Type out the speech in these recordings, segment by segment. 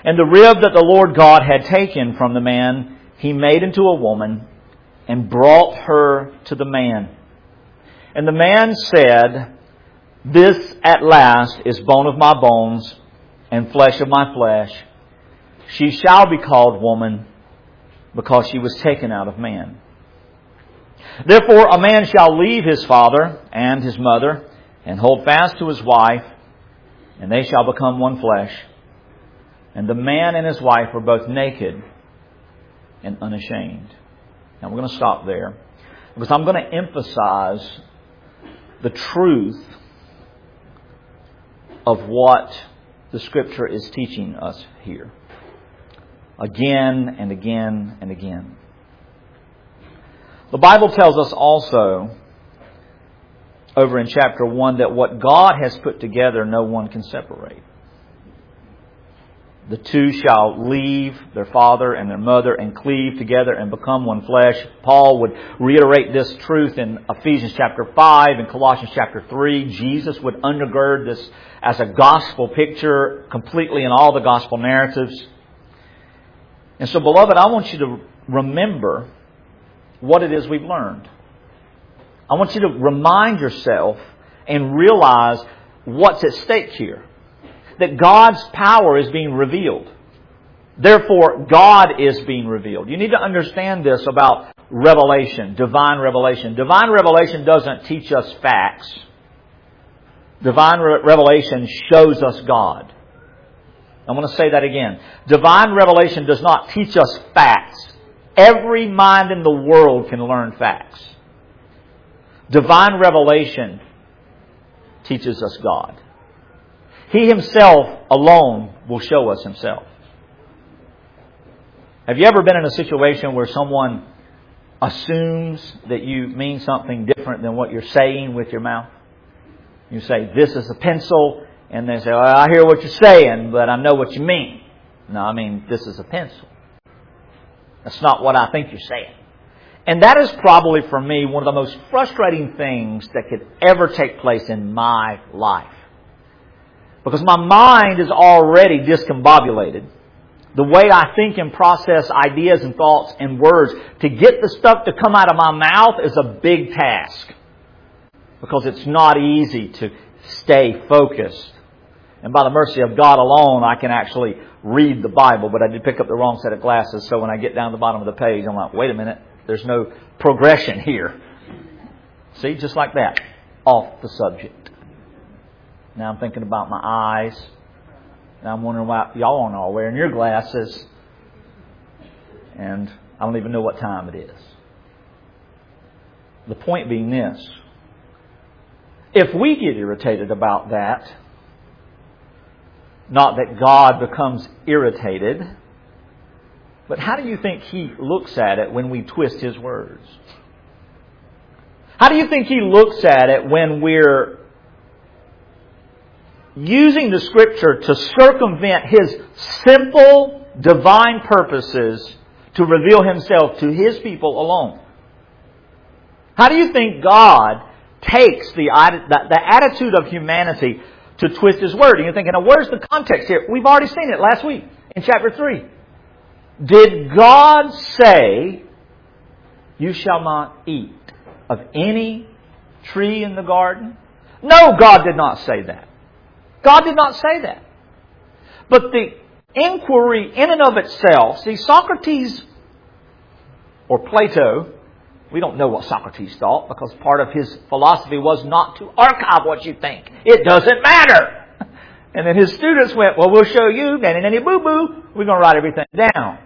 And the rib that the Lord God had taken from the man, He made into a woman and brought her to the man. And the man said, This at last is bone of my bones and flesh of my flesh. She shall be called woman, because she was taken out of man. Therefore a man shall leave his father and his mother, and hold fast to his wife, and they shall become one flesh. And the man and his wife were both naked and unashamed. Now we're going to stop there, because I'm going to emphasize the truth of what the Scripture is teaching us here. Again and again and again. The Bible tells us also, over in chapter 1, that what God has put together, no one can separate. The two shall leave their father and their mother and cleave together and become one flesh. Paul would reiterate this truth in Ephesians chapter 5 and Colossians chapter 3. Jesus would undergird this as a gospel picture completely in all the gospel narratives. And so, beloved, I want you to remember what it is we've learned. I want you to remind yourself and realize what's at stake here. That God's power is being revealed. Therefore, God is being revealed. You need to understand this about revelation, divine revelation. Divine revelation doesn't teach us facts. Divine revelation shows us God. I'm going to say that again. Divine revelation does not teach us facts. Every mind in the world can learn facts. Divine revelation teaches us God. He Himself alone will show us Himself. Have you ever been in a situation where someone assumes that you mean something different than what you're saying with your mouth? You say, this is a pencil, and they say, well, I hear what you're saying, but I know what you mean. No, I mean, this is a pencil. That's not what I think you're saying. And that is probably for me one of the most frustrating things that could ever take place in my life. Because my mind is already discombobulated. The way I think and process ideas and thoughts and words, to get the stuff to come out of my mouth is a big task. Because it's not easy to stay focused. And by the mercy of God alone, I can actually read the Bible. But I did pick up the wrong set of glasses, so when I get down to the bottom of the page, I'm like, wait a minute, there's no progression here. See, just like that. Off the subject. Now I'm thinking about my eyes. Now I'm wondering why y'all aren't all wearing your glasses. And I don't even know what time it is. The point being this. If we get irritated about that, not that God becomes irritated, but how do you think He looks at it when we twist His words? How do you think He looks at it when we're using the Scripture to circumvent His simple divine purposes to reveal Himself to His people alone? How do you think God takes the attitude of humanity to twist His Word? And you're thinking, now where's the context here? We've already seen it last week in chapter 3. Did God say, you shall not eat of any tree in the garden? No, God did not say that. God did not say that. But the inquiry in and of itself, see, Socrates or Plato, we don't know what Socrates thought because part of his philosophy was not to archive what you think. It doesn't matter. And then his students went, well, we'll show you, nanny boo-boo, we're going to write everything down.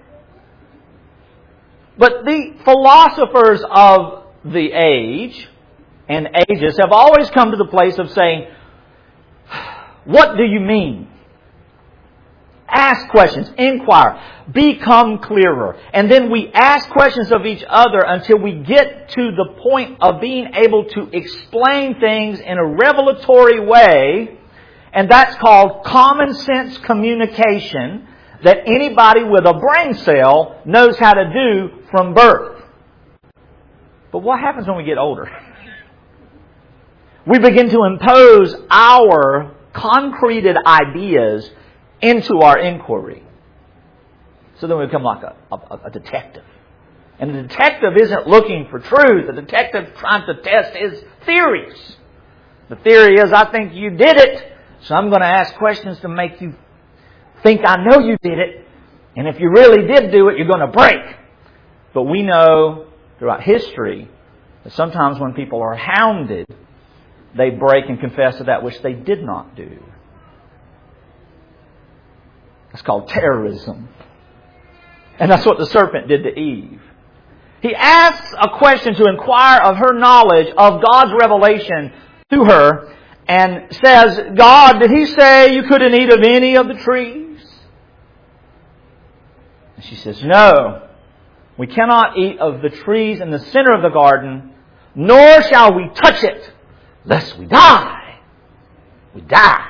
But the philosophers of the age and ages have always come to the place of saying, what do you mean? Ask questions, inquire, become clearer. And then we ask questions of each other until we get to the point of being able to explain things in a revelatory way. And that's called common sense communication that anybody with a brain cell knows how to do from birth. But what happens when we get older? We begin to impose our concreted ideas into our inquiry. So then we become like a detective. And the detective isn't looking for truth. The detective is trying to test his theories. The theory is, I think you did it, so I'm going to ask questions to make you think I know you did it. And if you really did do it, you're going to break. But we know throughout history that sometimes when people are hounded, they break and confess to that which they did not do. It's called terrorism. And that's what the serpent did to Eve. He asks a question to inquire of her knowledge of God's revelation to her and says, God, did He say you couldn't eat of any of the trees? And she says, no, we cannot eat of the trees in the center of the garden, nor shall we touch it, lest we die. We die.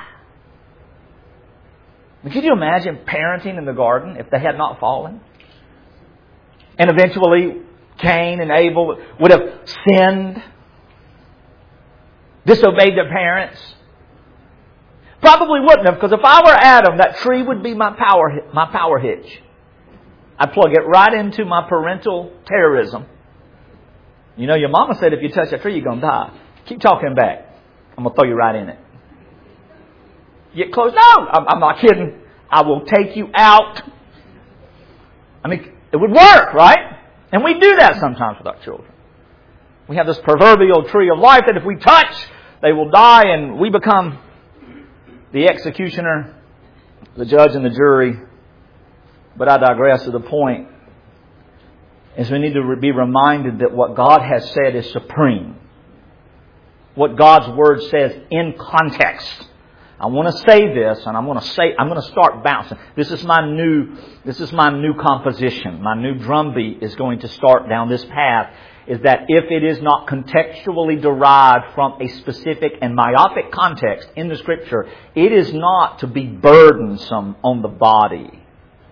Could you imagine parenting in the garden if they had not fallen? And eventually Cain and Abel would have sinned, disobeyed their parents. Probably wouldn't have, because if I were Adam, that tree would be my power hitch. I'd plug it right into my parental terrorism. You know, your mama said if you touch that tree, you're going to die. Keep talking back. I'm going to throw you right in it. Get close. No, I'm not kidding. I will take you out. I mean, it would work, right? And we do that sometimes with our children. We have this proverbial tree of life that if we touch, they will die, and we become the executioner, the judge, and the jury. But I digress. To the point is we need to be reminded that what God has said is supreme. What God's Word says in context. I want to say this, and I'm going to start bouncing. This is my new composition. My new drumbeat is going to start down this path. Is that if it is not contextually derived from a specific and myopic context in the Scripture, it is not to be burdensome on the body.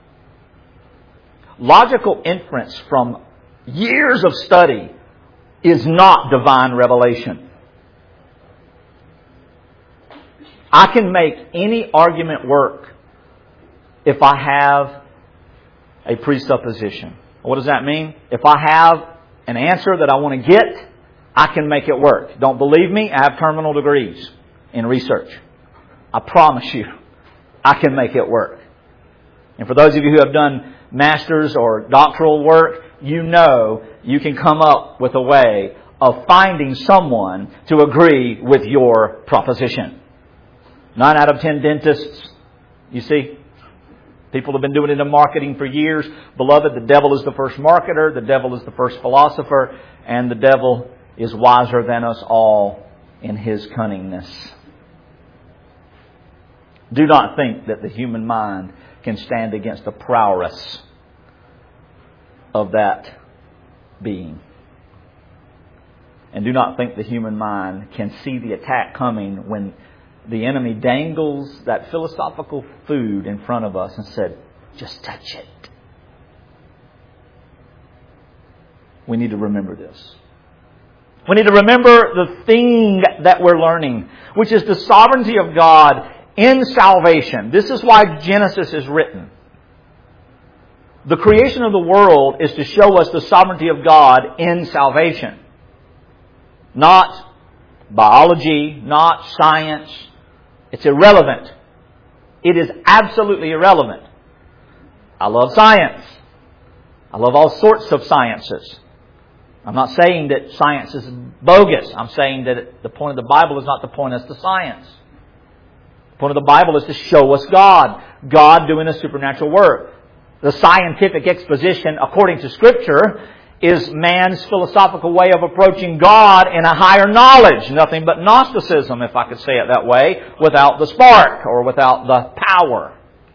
Logical inference from years of study is not divine revelation. I can make any argument work if I have a presupposition. What does that mean? If I have an answer that I want to get, I can make it work. Don't believe me? I have terminal degrees in research. I promise you, I can make it work. And for those of you who have done master's or doctoral work, you know you can come up with a way of finding someone to agree with your proposition. 9 out of 10 dentists, you see, people have been doing it in marketing for years. Beloved, the devil is the first marketer, the devil is the first philosopher, and the devil is wiser than us all in his cunningness. Do not think that the human mind can stand against the prowess of that being. And do not think the human mind can see the attack coming when the enemy dangles that philosophical food in front of us and said, just touch it. We need to remember this. We need to remember the thing that we're learning, which is the sovereignty of God in salvation. This is why Genesis is written. The creation of the world is to show us the sovereignty of God in salvation. Not biology, not science. It's irrelevant. It is absolutely irrelevant. I love science. I love all sorts of sciences. I'm not saying that science is bogus. I'm saying that the point of the Bible is not to point us to science. The point of the Bible is to show us God. God doing a supernatural work. The scientific exposition, according to Scripture, is man's philosophical way of approaching God in a higher knowledge. Nothing but Gnosticism, if I could say it that way, without the spark or without the power.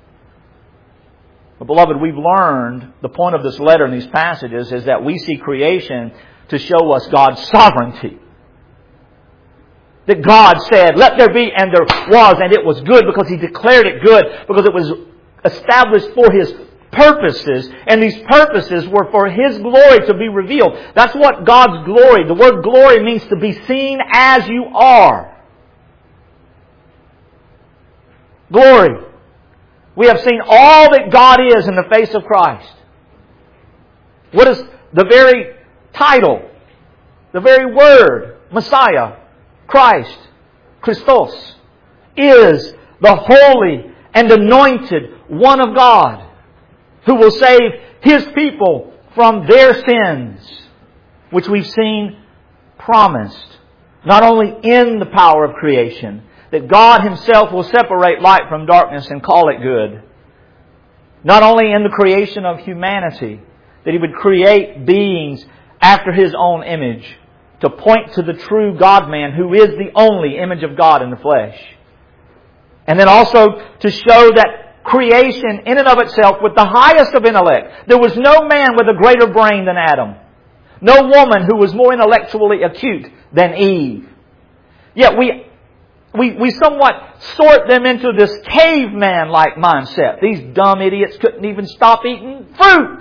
But beloved, we've learned the point of this letter in these passages is that we see creation to show us God's sovereignty. That God said, let there be, and there was, and it was good because He declared it good, because it was established for His purposes, and these purposes were for His glory to be revealed. That's what God's glory, the word glory means to be seen as you are. Glory. We have seen all that God is in the face of Christ. What is the very title, the very word, Messiah, Christ, Christos, is the holy and anointed one of God who will save His people from their sins, which we've seen promised, not only in the power of creation, that God Himself will separate light from darkness and call it good. Not only in the creation of humanity, that He would create beings after His own image to point to the true God-man who is the only image of God in the flesh. And then also to show that creation in and of itself with the highest of intellect. There was no man with a greater brain than Adam. No woman who was more intellectually acute than Eve. Yet we somewhat sort them into this caveman-like mindset. These dumb idiots couldn't even stop eating fruit.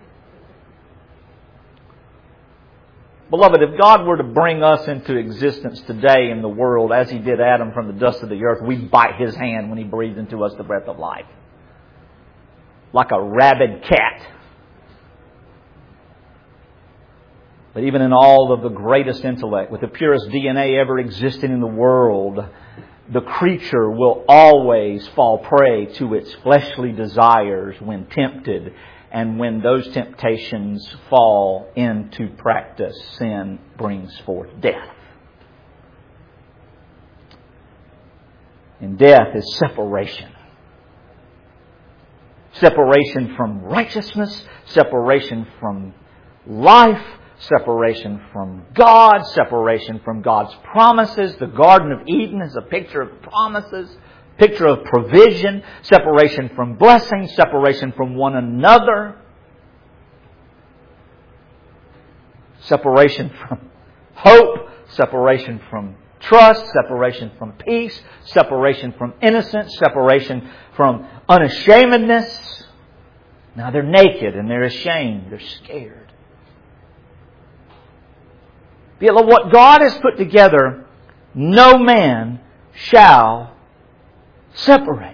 Beloved, if God were to bring us into existence today in the world as He did Adam from the dust of the earth, we'd bite His hand when He breathed into us the breath of life. Like a rabid cat. But even in all of the greatest intellect, with the purest DNA ever existing in the world, the creature will always fall prey to its fleshly desires when tempted. And when those temptations fall into practice, sin brings forth death. And death is separation. Separation from righteousness, separation from life, separation from God, separation from God's promises. The Garden of Eden is a picture of promises, picture of provision, separation from blessing, separation from one another, separation from hope, separation from trust, separation from peace, separation from innocence, separation from unashamedness. Now they're naked and they're ashamed, they're scared. Yet what God has put together, no man shall separate.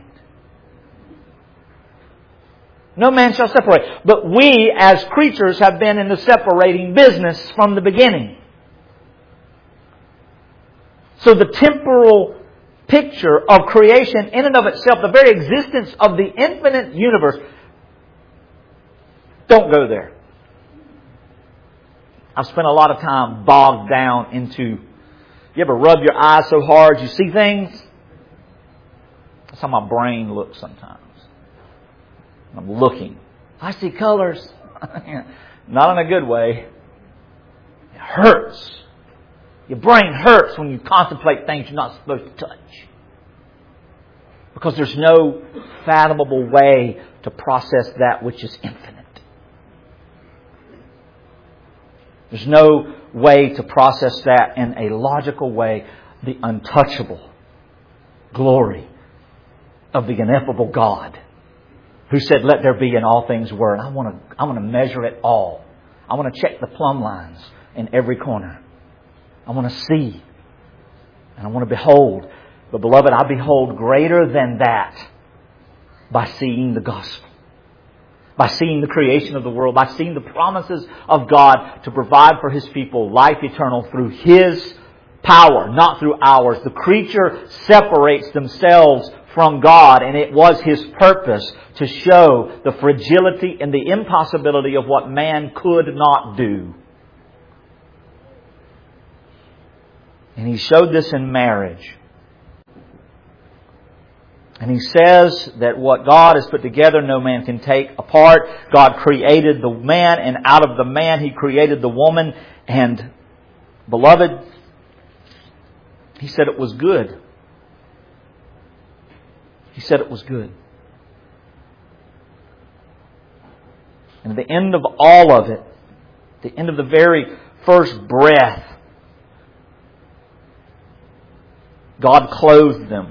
No man shall separate. But we as creatures have been in the separating business from the beginning. So the temporal picture of creation in and of itself, the very existence of the infinite universe, don't go there. I've spent a lot of time bogged down into, you ever rub your eyes so hard you see things? That's how my brain looks sometimes. I'm looking. I see colors. Not in a good way. It hurts. Your brain hurts when you contemplate things you're not supposed to touch. Because there's no fathomable way to process that which is infinite. There's no way to process that in a logical way. The untouchable glory of the ineffable God who said, "Let there be," and all things were. And I want to measure it all. I want to check the plumb lines in every corner. I want to see. And I want to behold. But beloved, I behold greater than that by seeing the gospel. By seeing the creation of the world. By seeing the promises of God to provide for His people life eternal through His power, not through ours. The creature separates themselves from God, and it was His purpose to show the fragility and the impossibility of what man could not do. And He showed this in marriage. And He says that what God has put together, no man can take apart. God created the man, and out of the man He created the woman. And, beloved, He said it was good. He said it was good. And at the end of all of it, the end of the very first breath, God clothed them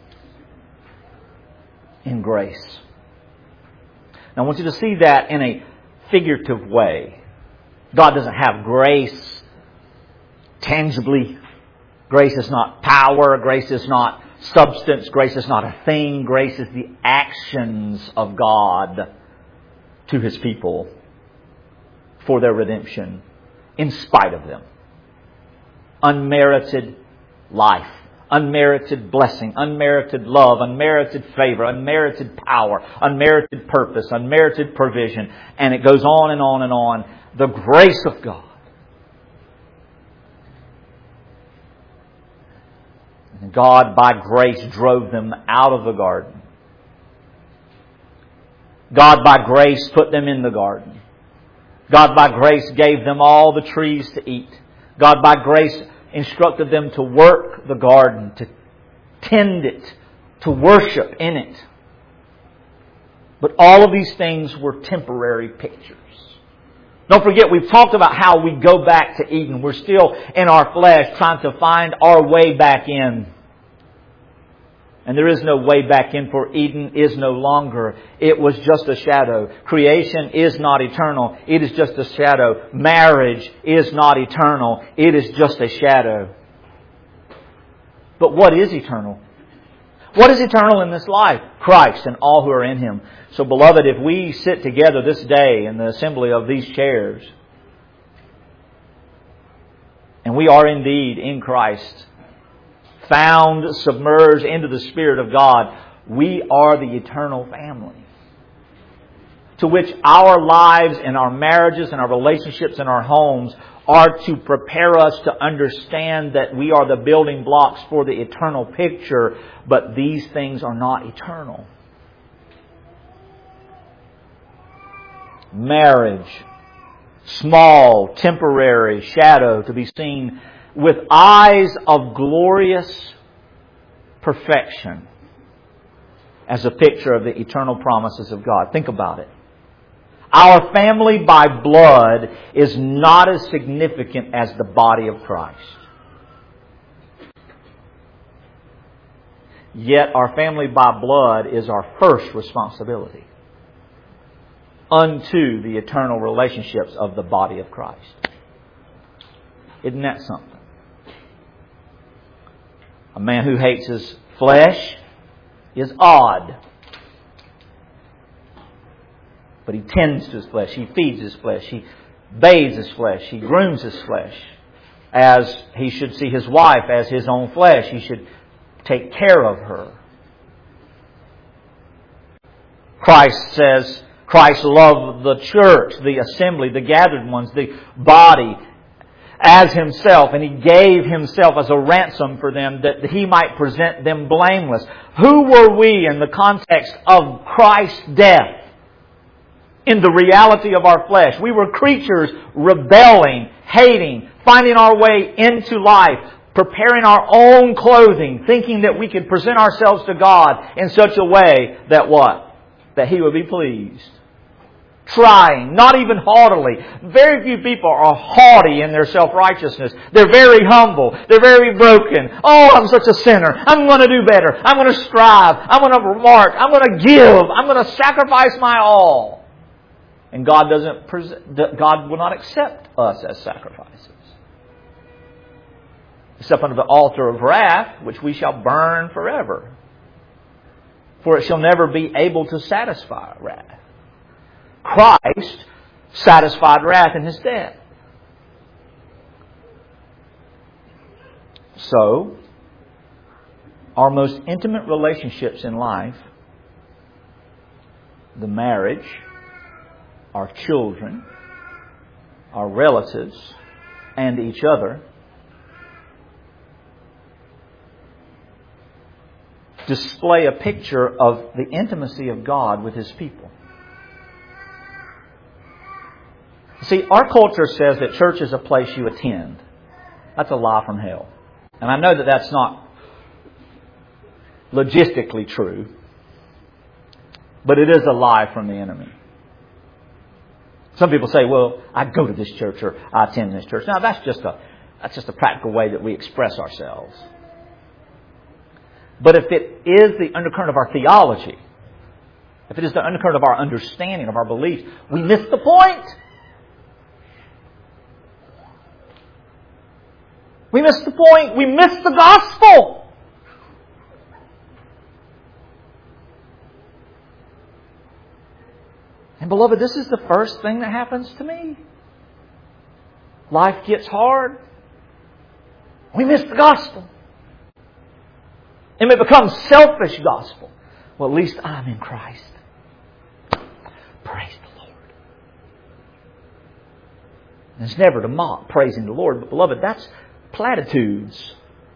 in grace. Now I want you to see that in a figurative way. God doesn't have grace tangibly. Grace is not power. Grace is not substance. Grace is not a thing. Grace is the actions of God to His people for their redemption in spite of them. Unmerited life, unmerited blessing, unmerited love, unmerited favor, unmerited power, unmerited purpose, unmerited provision. And it goes on and on and on. The grace of God. And God, by grace, drove them out of the garden. God, by grace, put them in the garden. God, by grace, gave them all the trees to eat. God, by grace, instructed them to work the garden, to tend it, to worship in it. But all of these things were temporary pictures. Don't forget, we've talked about how we go back to Eden. We're still in our flesh trying to find our way back in. And there is no way back in, for Eden is no longer. It was just a shadow. Creation is not eternal. It is just a shadow. Marriage is not eternal. It is just a shadow. But what is eternal? What is eternal in this life? Christ and all who are in Him. So, beloved, if we sit together this day in the assembly of these chairs, and we are indeed in Christ, found, submerged into the Spirit of God, we are the eternal family, to which our lives and our marriages and our relationships and our homes are to prepare us to understand that we are the building blocks for the eternal picture, but these things are not eternal. Marriage, small, temporary shadow to be seen with eyes of glorious perfection as a picture of the eternal promises of God. Think about it. Our family by blood is not as significant as the body of Christ. Yet our family by blood is our first responsibility unto the eternal relationships of the body of Christ. Isn't that something? A man who hates his flesh is odd. But he tends to his flesh. He feeds his flesh. He bathes his flesh. He grooms his flesh. As he should see his wife as his own flesh. He should take care of her. Christ says, Christ loved the church, the assembly, the gathered ones, the body, as Himself, and He gave Himself as a ransom for them that He might present them blameless. Who were we in the context of Christ's death? In the reality of our flesh. We were creatures rebelling, hating, finding our way into life, preparing our own clothing, thinking that we could present ourselves to God in such a way that what? That He would be pleased. Trying, not even haughtily. Very few people are haughty in their self-righteousness. They're very humble. They're very broken. Oh, I'm such a sinner. I'm going to do better. I'm going to strive. I'm going to remark. I'm going to give. I'm going to sacrifice my all. And God will not accept us as sacrifices. Except under the altar of wrath, which we shall burn forever. For it shall never be able to satisfy wrath. Christ satisfied wrath in His death. So, our most intimate relationships in life, the marriage, our children, our relatives, and each other, display a picture of the intimacy of God with His people. See, our culture says that church is a place you attend. That's a lie from hell. And I know that that's not logistically true, but it is a lie from the enemy. Some people say, well, I go to this church or I attend this church. Now, that's just a practical way that we express ourselves. But if it is the undercurrent of our theology, if it is the undercurrent of our understanding, of our beliefs, we miss the point. We miss the point. We miss the gospel. And beloved, this is the first thing that happens to me. Life gets hard. We miss the gospel. And it becomes selfish gospel. Well, at least I'm in Christ. Praise the Lord. And it's never to mock praising the Lord. But beloved, that's platitudes.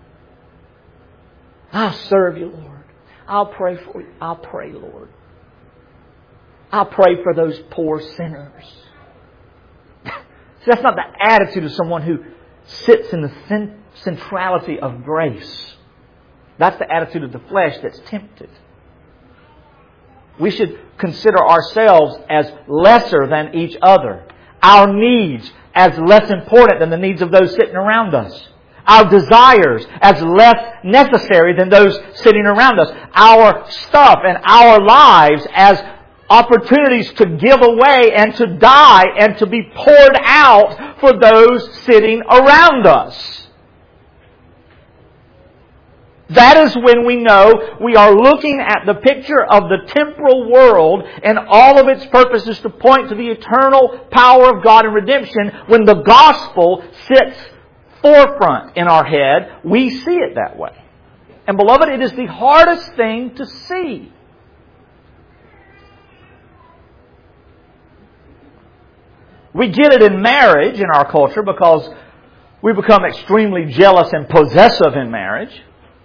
I'll serve you, Lord. I'll pray for you. I'll pray, Lord. I'll pray for those poor sinners. See, that's not the attitude of someone who sits in the centrality of grace. That's the attitude of the flesh that's tempted. We should consider ourselves as lesser than each other. Our needs as less important than the needs of those sitting around us. Our desires as less necessary than those sitting around us. Our stuff and our lives as opportunities to give away and to die and to be poured out for those sitting around us. That is when we know we are looking at the picture of the temporal world and all of its purpose is to point to the eternal power of God in redemption. When the gospel sits forefront in our head, we see it that way. And beloved, it is the hardest thing to see. We get it in marriage in our culture because we become extremely jealous and possessive in marriage.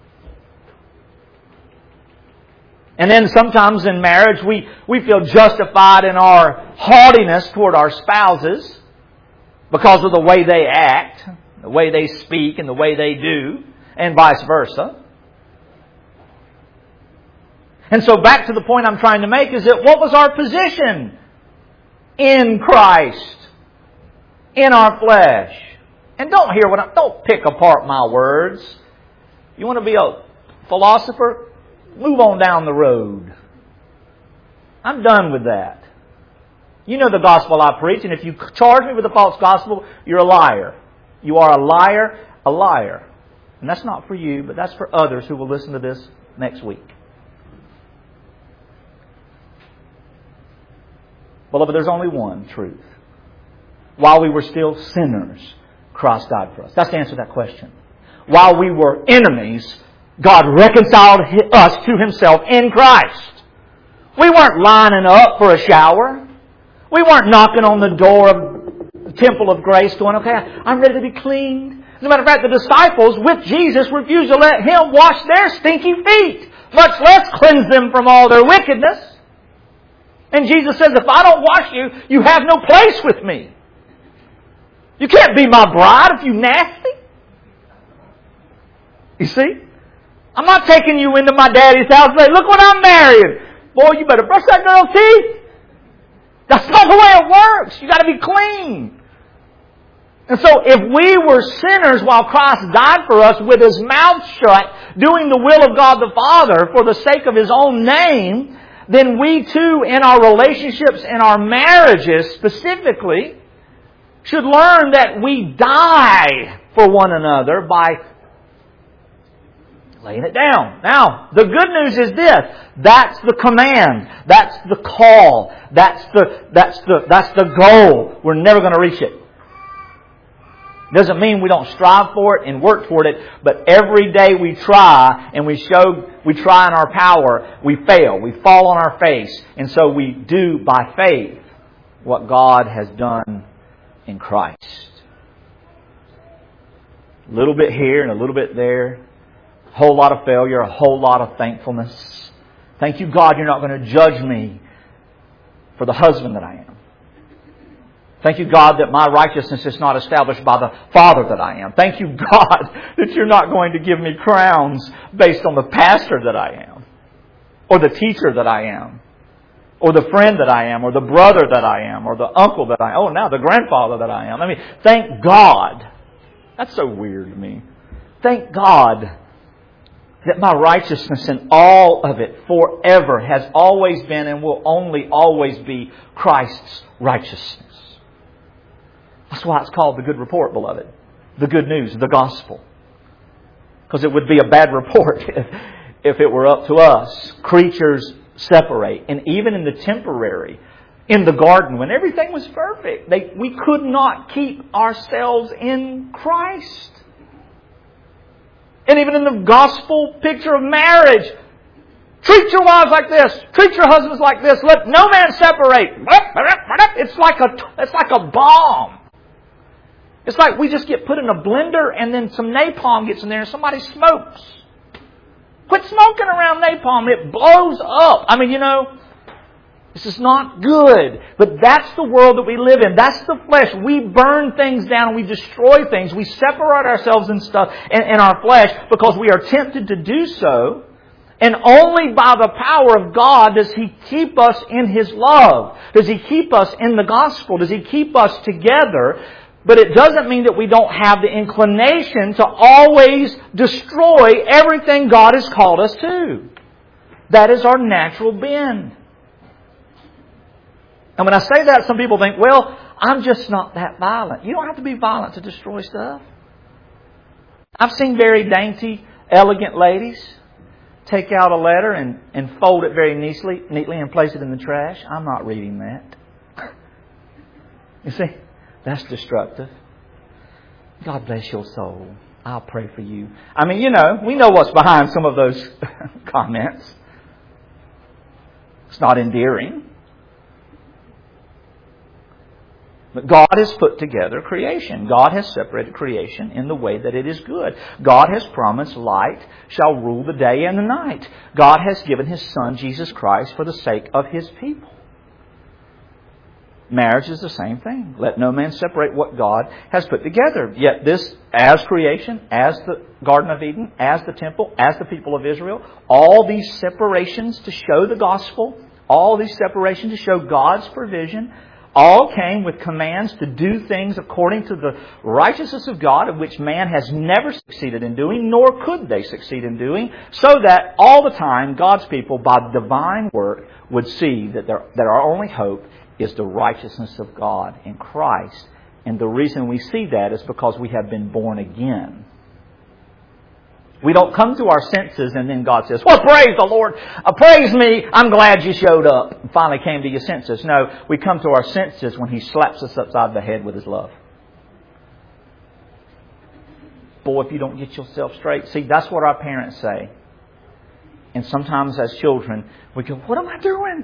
And then sometimes in marriage we feel justified in our haughtiness toward our spouses because of the way they act, the way they speak, and the way they do, and vice versa. And so back to the point I'm trying to make is that what was our position in Christ, in our flesh? And don't pick apart my words. You want to be a philosopher? Move on down the road. I'm done with that. You know the gospel I preach, and if you charge me with a false gospel, you're a liar. You are a liar, a liar. And that's not for you, but that's for others who will listen to this next week. Beloved, there's only one truth. While we were still sinners, Christ died for us. That's the answer to that question. While we were enemies, God reconciled us to Himself in Christ. We weren't lining up for a shower. We weren't knocking on the door of the temple of grace going, okay, I'm ready to be cleaned. As a matter of fact, the disciples with Jesus refused to let Him wash their stinky feet, much less cleanse them from all their wickedness. And Jesus says, if I don't wash you, you have no place with me. You can't be my bride if you're nasty. You see? I'm not taking you into my daddy's house and say, look what I'm marrying. Boy, you better brush that girl's teeth. That's not the way it works. You got to be clean. And so if we were sinners while Christ died for us with His mouth shut, doing the will of God the Father for the sake of His own name, then we too, in our relationships and our marriages specifically, should learn that we die for one another by laying it down. Now, the good news is this. That's the command. That's the call. That's the goal. We're never going to reach it. Doesn't mean we don't strive for it and work toward it, but every day we try and we try in our power, we fail. We fall on our face. And so we do by faith what God has done in Christ. A little bit here and a little bit there. A whole lot of failure, a whole lot of thankfulness. Thank you, God, you're not going to judge me for the husband that I am. Thank you, God, that my righteousness is not established by the father that I am. Thank you, God, that you're not going to give me crowns based on the pastor that I am, or the teacher that I am, or the friend that I am, or the brother that I am, or the uncle that I am, now the grandfather that I am. I mean, thank God. That's so weird to me. Thank God that my righteousness in all of it forever has always been and will only always be Christ's righteousness. That's why it's called the good report, beloved. The good news, the gospel. Because it would be a bad report if it were up to us. Creatures separate. And even in the temporary, in the garden when everything was perfect. We could not keep ourselves in Christ. And even in the gospel picture of marriage, treat your wives like this. Treat your husbands like this. Let no man separate. It's like a bomb. It's like we just get put in a blender and then some napalm gets in there and somebody smokes. Quit smoking around napalm. It blows up. I mean, this is not good. But that's the world that we live in. That's the flesh. We burn things down and we destroy things. We separate ourselves in stuff in our flesh because we are tempted to do so. And only by the power of God does He keep us in His love. Does He keep us in the gospel? Does He keep us together? But it doesn't mean that we don't have the inclination to always destroy everything God has called us to. That is our natural bend. And when I say that, some people think, well, I'm just not that violent. You don't have to be violent to destroy stuff. I've seen very dainty, elegant ladies take out a letter and fold it very neatly and place it in the trash. I'm not reading that. You see, that's destructive. God bless your soul. I'll pray for you. I mean, we know what's behind some of those comments. It's not endearing. But God has put together creation. God has separated creation in the way that it is good. God has promised light shall rule the day and the night. God has given His Son, Jesus Christ, for the sake of His people. Marriage is the same thing. Let no man separate what God has put together. Yet this, as creation, as the Garden of Eden, as the temple, as the people of Israel, all these separations to show the gospel, all these separations to show God's provision, all came with commands to do things according to the righteousness of God, of which man has never succeeded in doing, nor could they succeed in doing, so that all the time God's people, by divine work, would see that our only hope is the righteousness of God in Christ. And the reason we see that is because we have been born again. We don't come to our senses and then God says, well, praise the Lord. Praise me. I'm glad you showed up and finally came to your senses. No, we come to our senses when He slaps us upside the head with His love. Boy, if you don't get yourself straight. See, that's what our parents say. And sometimes as children, we go, what am I doing?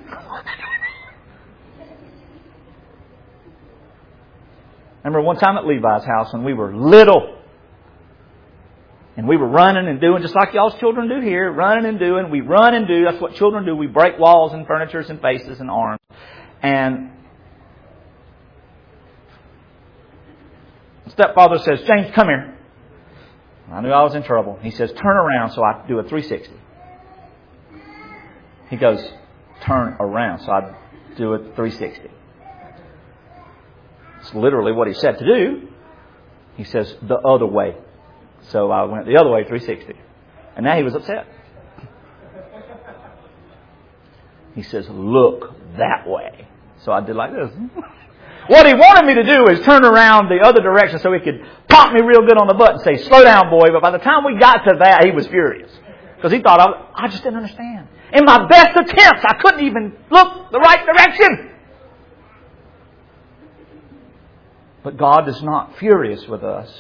I remember one time at Levi's house when we were little. And we were running and doing just like y'all's children do here. Running and doing. We run and do. That's what children do. We break walls and furniture and faces and arms. And stepfather says, James, come here. I knew I was in trouble. He says, turn around, so I do a 360. He goes, turn around, so I do a 360. It's literally what he said to do. He says, the other way. So I went the other way, 360. And now he was upset. He says, look that way. So I did like this. What he wanted me to do is turn around the other direction so he could pop me real good on the butt and say, slow down, boy. But by the time we got to that, he was furious. Because he thought I just didn't understand. In my best attempts, I couldn't even look the right direction. But God is not furious with us.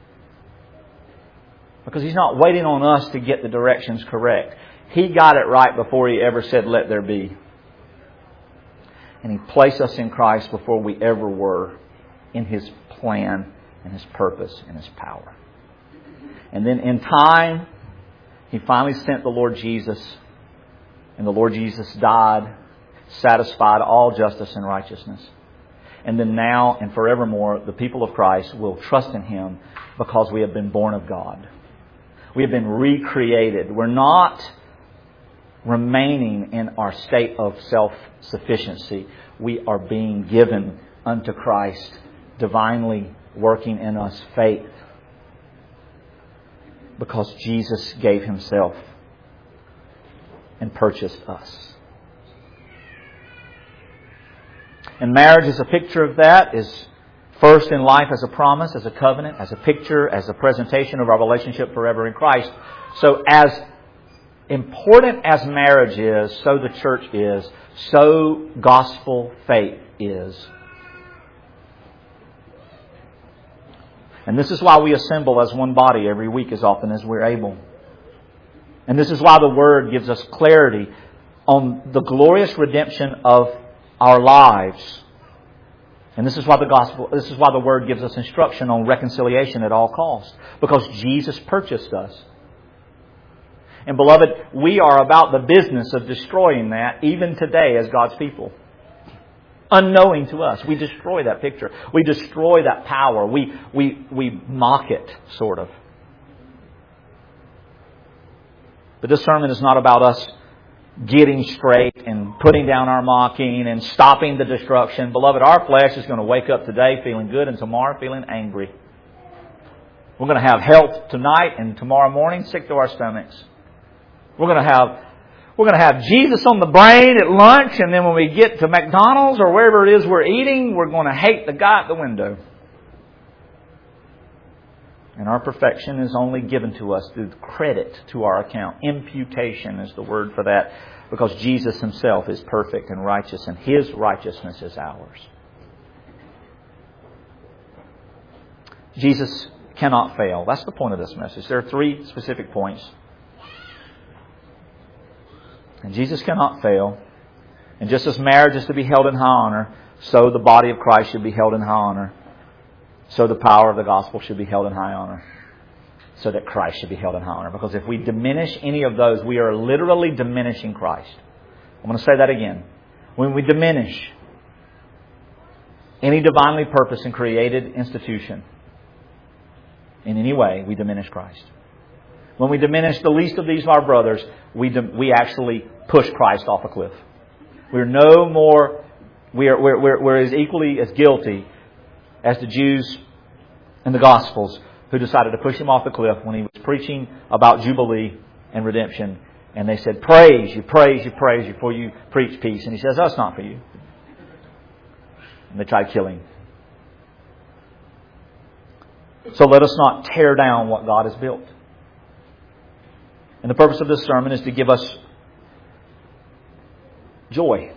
Because He's not waiting on us to get the directions correct. He got it right before He ever said, let there be. And He placed us in Christ before we ever were in His plan and His purpose and His power. And then in time, He finally sent the Lord Jesus. And the Lord Jesus died, satisfied all justice and righteousness. And then now and forevermore, the people of Christ will trust in Him because we have been born of God. We have been recreated. We're not remaining in our state of self-sufficiency. We are being given unto Christ, divinely working in us faith, because Jesus gave Himself and purchased us. And marriage is a picture of that, is first in life as a promise, as a covenant, as a picture, as a presentation of our relationship forever in Christ. So as important as marriage is, so the church is, so gospel faith is. And this is why we assemble as one body every week as often as we're able. And this is why the Word gives us clarity on the glorious redemption of our lives. And this is why the Word gives us instruction on reconciliation at all costs. Because Jesus purchased us. And beloved, we are about the business of destroying that even today as God's people. Unknowing to us. We destroy that picture. We destroy that power. We mock it, sort of. But this sermon is not about us getting straight and putting down our mocking and stopping the destruction. Beloved, our flesh is going to wake up today feeling good and tomorrow feeling angry. We're going to have health tonight and tomorrow morning sick to our stomachs. We're going to have Jesus on the brain at lunch, and then when we get to McDonald's or wherever it is we're eating, we're going to hate the guy at the window. And our perfection is only given to us through credit to our account. Imputation is the word for that, because Jesus Himself is perfect and righteous, and His righteousness is ours. Jesus cannot fail. That's the point of this message. There are 3 specific points. And Jesus cannot fail. And just as marriage is to be held in high honor, so the body of Christ should be held in high honor. So the power of the gospel should be held in high honor. So that Christ should be held in high honor. Because if we diminish any of those, we are literally diminishing Christ. I'm going to say that again. When we diminish any divinely purposed and created institution in any way, we diminish Christ. When we diminish the least of these of our brothers, we actually push Christ off a cliff. We're no more. We're as equally as guilty as the Jews in the Gospels who decided to push Him off the cliff when He was preaching about Jubilee and redemption. And they said, praise you, for you preach peace. And He says, that's not for you. And they tried killing Him. So let us not tear down what God has built. And the purpose of this sermon is to give us joy.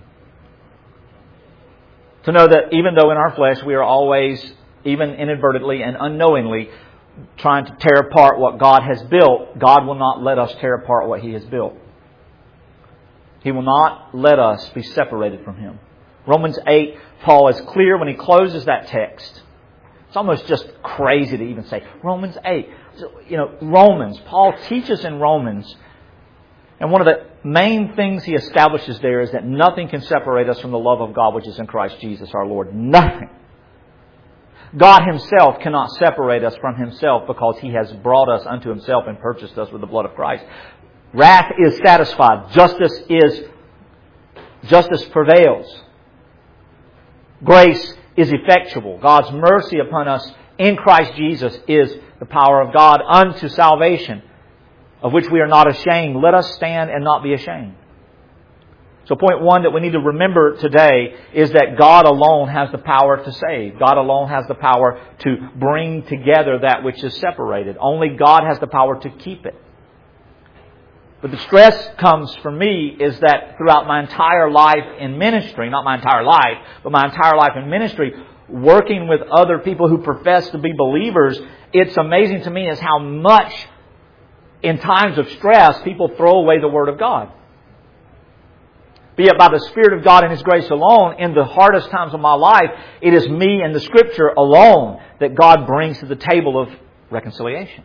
To know that even though in our flesh we are always, even inadvertently and unknowingly, trying to tear apart what God has built, God will not let us tear apart what He has built. He will not let us be separated from Him. Romans 8, Paul is clear when he closes that text. It's almost just crazy to even say, Romans 8. Romans. Paul teaches in Romans. And one of the main things he establishes there is that nothing can separate us from the love of God which is in Christ Jesus our Lord. Nothing. God Himself cannot separate us from Himself because He has brought us unto Himself and purchased us with the blood of Christ. Wrath is satisfied. Justice prevails. Grace is effectual. God's mercy upon us in Christ Jesus is the power of God unto salvation, of which we are not ashamed. Let us stand and not be ashamed. So point 1 that we need to remember today is that God alone has the power to save. God alone has the power to bring together that which is separated. Only God has the power to keep it. But the stress comes for me is that throughout my entire life in ministry, not my entire life, but my entire life in ministry, working with other people who profess to be believers, it's amazing to me is how much in times of stress people throw away the Word of God. But yet by the Spirit of God and His grace alone, in the hardest times of my life, it is me and the Scripture alone that God brings to the table of reconciliation.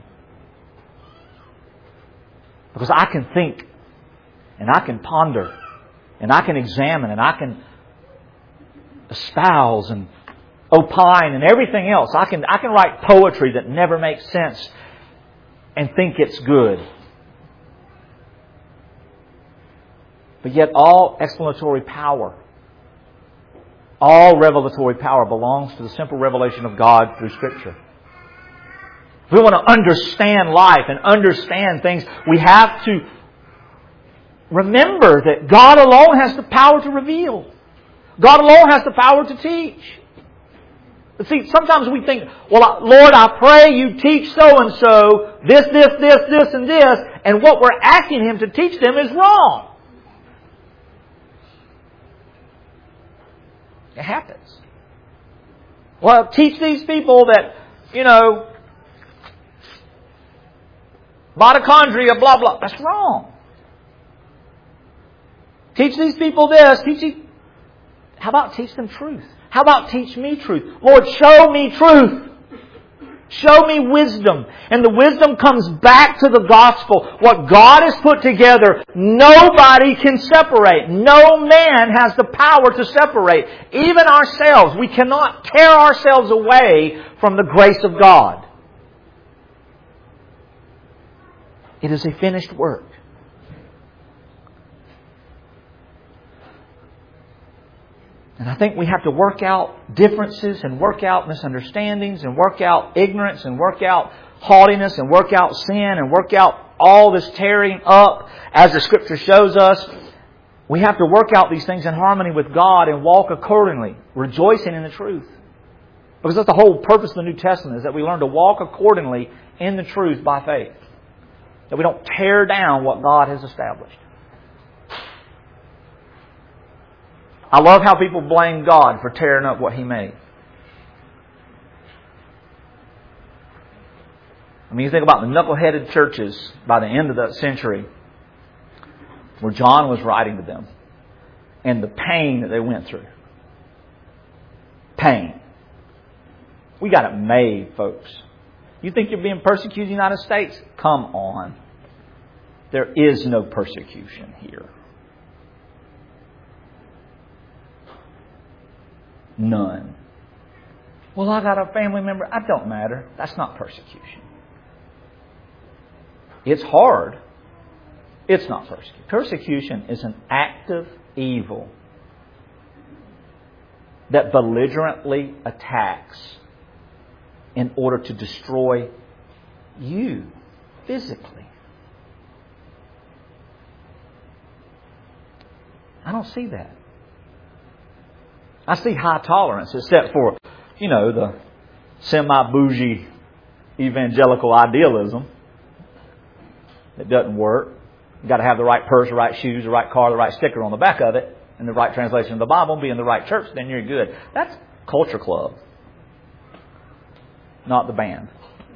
Because I can think, and I can ponder, and I can examine, and I can espouse and opine and everything else. I can write poetry that never makes sense and think it's good. But yet all explanatory power, all revelatory power belongs to the simple revelation of God through Scripture. If we want to understand life and understand things, we have to remember that God alone has the power to reveal. God alone has the power to teach. But see, sometimes we think, well, Lord, I pray you teach so-and-so this, and this, and what we're asking Him to teach them is wrong. It happens. Well, teach these people that, mitochondria, blah, blah. That's wrong. Teach these people this. How about teach them truth? How about teach me truth? Lord, show me truth. Show me wisdom. And the wisdom comes back to the gospel. What God has put together, nobody can separate. No man has the power to separate. Even ourselves. We cannot tear ourselves away from the grace of God. It is a finished work. And I think we have to work out differences and work out misunderstandings and work out ignorance and work out haughtiness and work out sin and work out all this tearing up as the Scripture shows us. We have to work out these things in harmony with God and walk accordingly, rejoicing in the truth. Because that's the whole purpose of the New Testament, is that we learn to walk accordingly in the truth by faith. That we don't tear down what God has established. I love how people blame God for tearing up what He made. I mean, you think about the knuckle-headed churches by the end of that century where John was writing to them and the pain that they went through. Pain. We got it made, folks. You think you're being persecuted in the United States? Come on. There is no persecution here. None. Well, I got a family member. That don't matter. That's not persecution. It's hard. It's not persecution. Persecution is an active evil that belligerently attacks in order to destroy you physically. I don't see that. I see high tolerance, except for, the semi-bougie evangelical idealism that doesn't work. You've got to have the right purse, the right shoes, the right car, the right sticker on the back of it, and the right translation of the Bible, and be in the right church, then you're good. That's Culture Club, not the band.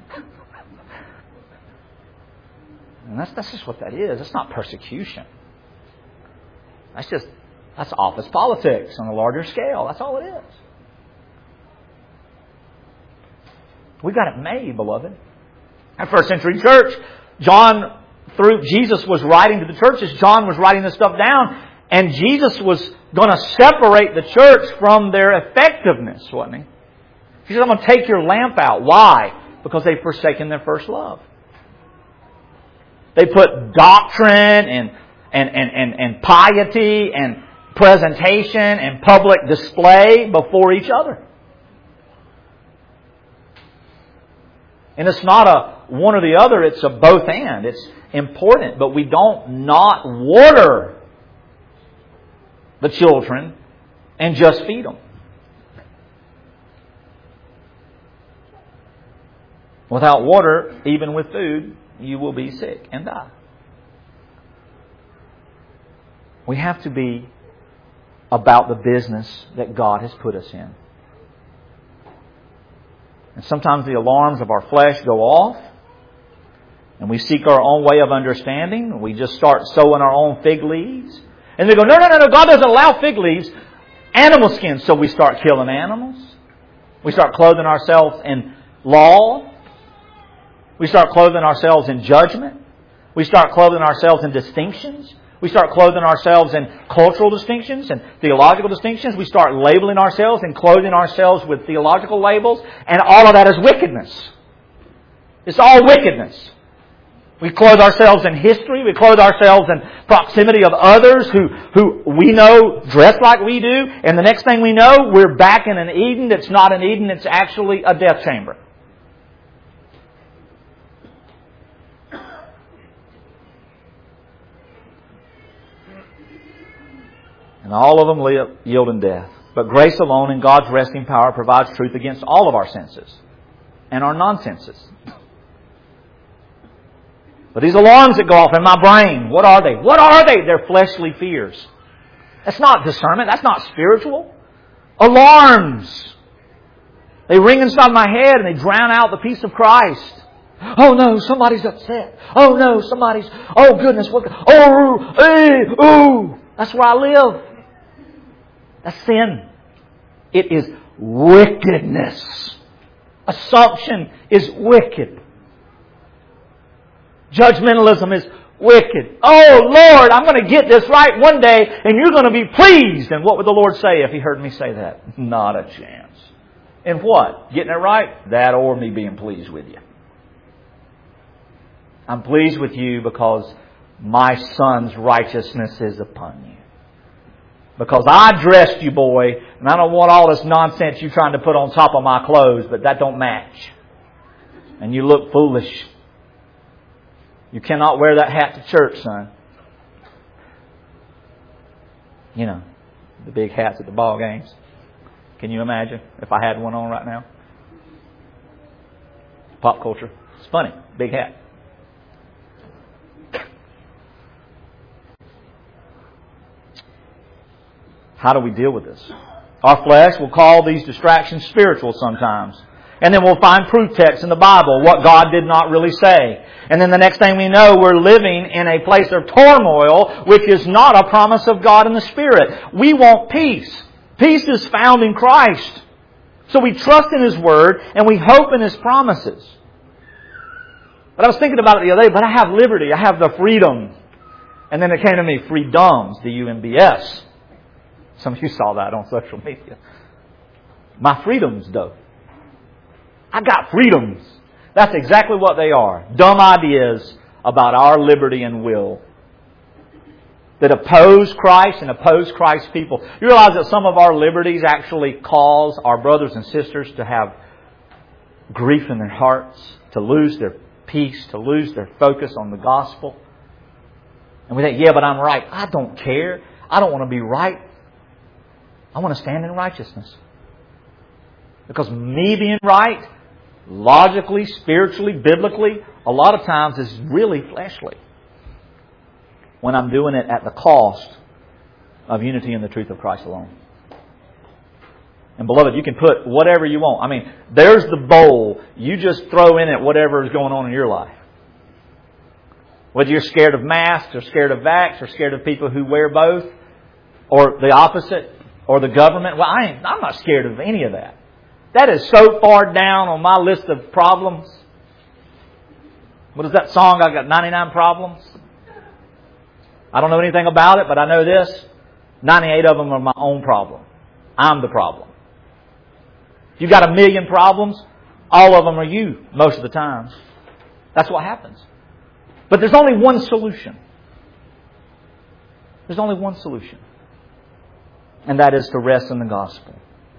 And that's just what that is. It's not persecution. That's office politics on a larger scale. That's all it is. We got it made, beloved. That first century church, through Jesus was writing to the churches. John was writing this stuff down. And Jesus was going to separate the church from their effectiveness, wasn't He? He said, I'm going to take your lamp out. Why? Because they've forsaken their first love. They put doctrine and piety and presentation and public display before each other. And it's not a one or the other, it's a both and. It's important, but we don't not water the children and just feed them. Without water, even with food, you will be sick and die. We have to be about the business that God has put us in. And sometimes the alarms of our flesh go off, and we seek our own way of understanding. We just start sowing our own fig leaves. And they go, no, God doesn't allow fig leaves. Animal skins. So we start killing animals. We start clothing ourselves in law. We start clothing ourselves in judgment. We start clothing ourselves in distinctions. We start clothing ourselves in cultural distinctions and theological distinctions. We start labeling ourselves and clothing ourselves with theological labels. And all of that is wickedness. It's all wickedness. We clothe ourselves in history. We clothe ourselves in proximity of others who we know dress like we do. And the next thing we know, we're back in an Eden that's not an Eden. It's actually a death chamber. And all of them yield in death. But grace alone and God's resting power provides truth against all of our senses and our non-senses. But these alarms that go off in my brain, what are they? What are they? They're fleshly fears. That's not discernment. That's not spiritual. Alarms. They ring inside my head and they drown out the peace of Christ. Oh no, somebody's upset. Oh no, oh goodness, that's where I live. That's sin. It is wickedness. Assumption is wicked. Judgmentalism is wicked. Oh Lord, I'm going to get this right one day and you're going to be pleased. And what would the Lord say if He heard me say that? Not a chance. And what? Getting it right? That or me being pleased with you. I'm pleased with you because my Son's righteousness is upon you. Because I dressed you, boy, and I don't want all this nonsense you trying to put on top of my clothes, but that don't match. And you look foolish. You cannot wear that hat to church, son. You know, the big hats at the ball games. Can you imagine if I had one on right now? Pop culture. It's funny. Big hat. How do we deal with this? Our flesh will call these distractions spiritual sometimes. And then we'll find proof texts in the Bible, what God did not really say. And then the next thing we know, we're living in a place of turmoil, which is not a promise of God in the Spirit. We want peace. Peace is found in Christ. So we trust in His Word and we hope in His promises. But I was thinking about it the other day, but I have liberty. I have the freedom. And then it came to me, freedoms, D-U-M-B-S. Some of you saw that on social media. My freedoms, though. I got freedoms. That's exactly what they are. Dumb ideas about our liberty and will that oppose Christ and oppose Christ's people. You realize that some of our liberties actually cause our brothers and sisters to have grief in their hearts, to lose their peace, to lose their focus on the gospel. And we think, yeah, but I'm right. I don't care. I don't want to be right. I want to stand in righteousness. Because me being right, logically, spiritually, biblically, a lot of times is really fleshly. When I'm doing it at the cost of unity in the truth of Christ alone. And beloved, you can put whatever you want. I mean, there's the bowl. You just throw in it whatever is going on in your life. Whether you're scared of masks or scared of vax or scared of people who wear both or the opposite or the government. Well, I'm not scared of any of that. That is so far down on my list of problems. What is that song? I got 99 problems. I don't know anything about it, but I know this. 98 of them are my own problem. I'm the problem. You got 1,000,000 problems. All of them are you most of the time. That's what happens. But there's only one solution. There's only one solution. And that is to rest in the gospel.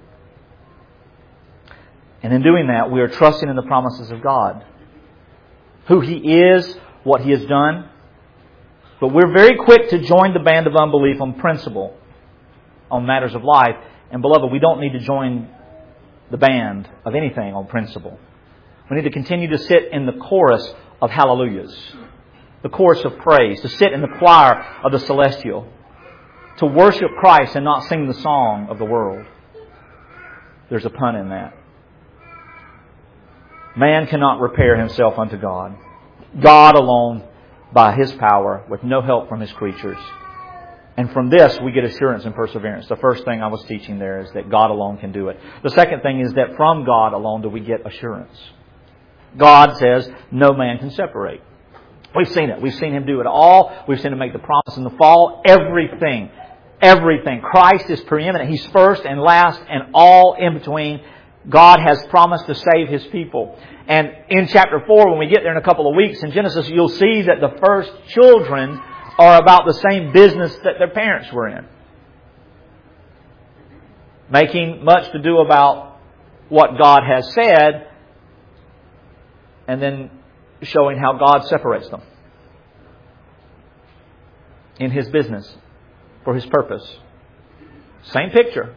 And in doing that, we are trusting in the promises of God. Who He is, what He has done. But we're very quick to join the band of unbelief on principle, on matters of life. And beloved, we don't need to join the band of anything on principle. We need to continue to sit in the chorus of hallelujahs. The chorus of praise. To sit in the choir of the celestial. To worship Christ and not sing the song of the world. There's a pun in that. Man cannot repair himself unto God. God alone, by His power, with no help from His creatures. And from this, we get assurance and perseverance. The first thing I was teaching there is that God alone can do it. The second thing is that from God alone do we get assurance. God says, no man can separate. We've seen it. We've seen Him do it all. We've seen Him make the promise in the fall. Everything. Everything. Christ is preeminent. He's first and last and all in between. God has promised to save His people. And in chapter 4, when we get there in a couple of weeks in Genesis, you'll see that the first children are about the same business that their parents were in. Making much to do about what God has said, and then showing how God separates them in His business for His purpose. Same picture,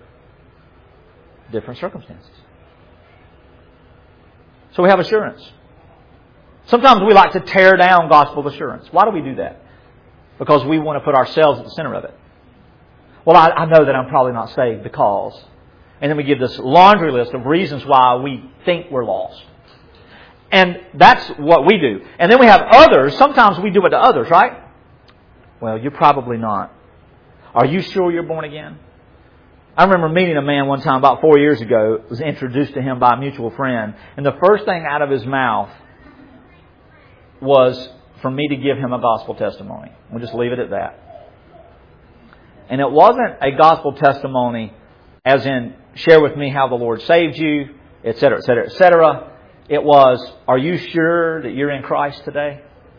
different circumstances. So we have assurance. Sometimes we like to tear down gospel assurance. Why do we do that? Because we want to put ourselves at the center of it. Well, I know that I'm probably not saved because... And then we give this laundry list of reasons why we think we're lost. And that's what we do. And then we have others. Sometimes we do it to others, right? Well, you're probably not. Are you sure you're born again? I remember meeting a man one time about 4 years ago. Was introduced to him by a mutual friend. And the first thing out of his mouth was for me to give him a gospel testimony. We'll just leave it at that. And it wasn't a gospel testimony as in, share with me how the Lord saved you, etc., etc., etc. It was, are you sure that you're in Christ today?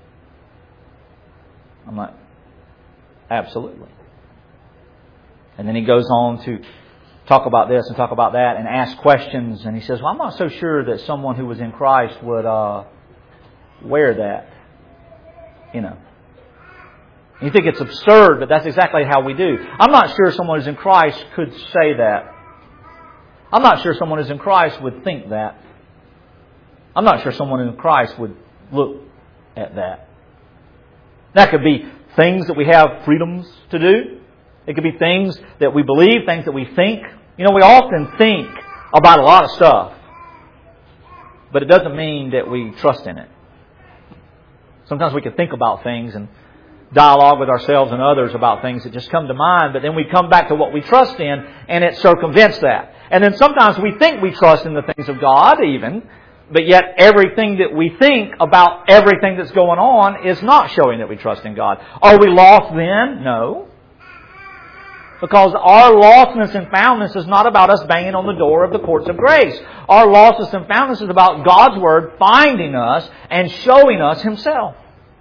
I'm like, absolutely. And then he goes on to talk about this and talk about that and ask questions. And he says, well, I'm not so sure that someone who was in Christ would wear that. You know. You think it's absurd, but that's exactly how we do. I'm not sure someone who's in Christ could say that. I'm not sure someone who's in Christ would think that. I'm not sure someone in Christ would look at that. That could be things that we have freedoms to do. It could be things that we believe, things that we think. You know, we often think about a lot of stuff, but it doesn't mean that we trust in it. Sometimes we can think about things and dialogue with ourselves and others about things that just come to mind, but then we come back to what we trust in, and it circumvents that. And then sometimes we think we trust in the things of God even, but yet everything that we think about everything that's going on is not showing that we trust in God. Are we lost then? No. Because our lostness and foundness is not about us banging on the door of the courts of grace. Our lostness and foundness is about God's Word finding us and showing us Himself.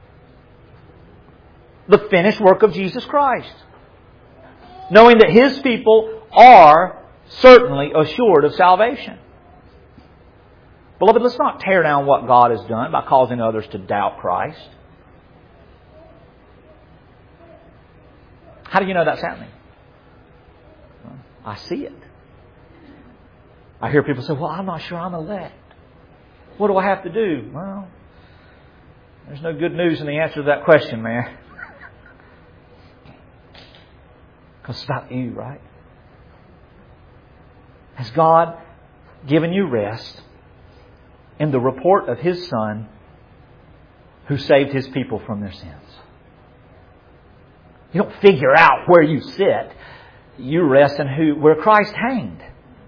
The finished work of Jesus Christ. Knowing that His people are certainly assured of salvation. Beloved, let's not tear down what God has done by causing others to doubt Christ. How do you know that's happening? Well, I see it. I hear people say, well, I'm not sure I'm elect. What do I have to do? Well, there's no good news in the answer to that question, man. Because it's about you, right? Has God given you rest in the report of His Son who saved His people from their sins? You don't figure out where you sit. You rest in where Christ hanged.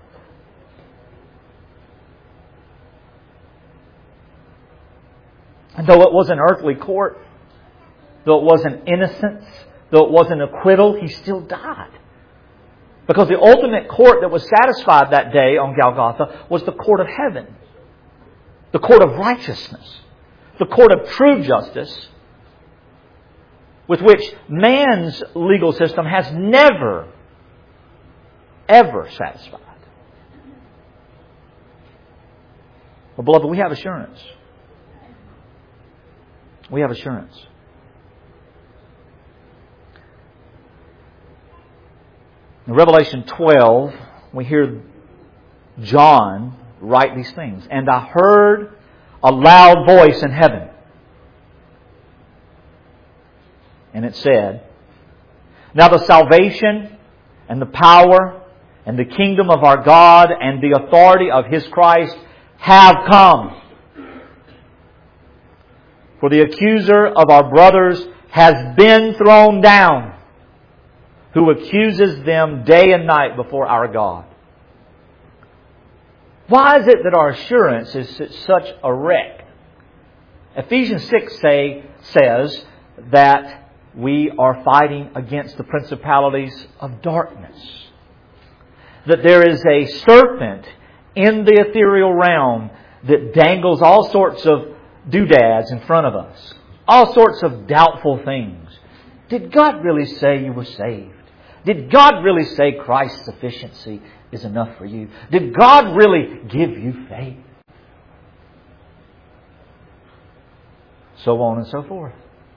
And though it was an earthly court, though it was an innocence, though it was an acquittal, He still died. Because the ultimate court that was satisfied that day on Golgotha was the court of heaven. The court of righteousness. The court of true justice, with which man's legal system has never, ever satisfied. Well, beloved, we have assurance. We have assurance. In Revelation 12, we hear John write these things. And I heard a loud voice in heaven. And it said, now the salvation and the power and the kingdom of our God and the authority of His Christ have come. For the accuser of our brothers has been thrown down, who accuses them day and night before our God. Why is it that our assurance is such a wreck? Ephesians 6 says that we are fighting against the principalities of darkness. That there is a serpent in the ethereal realm that dangles all sorts of doodads in front of us. All sorts of doubtful things. Did God really say you were saved? Did God really say Christ's sufficiency is enough for you? Did God really give you faith? So on and so forth.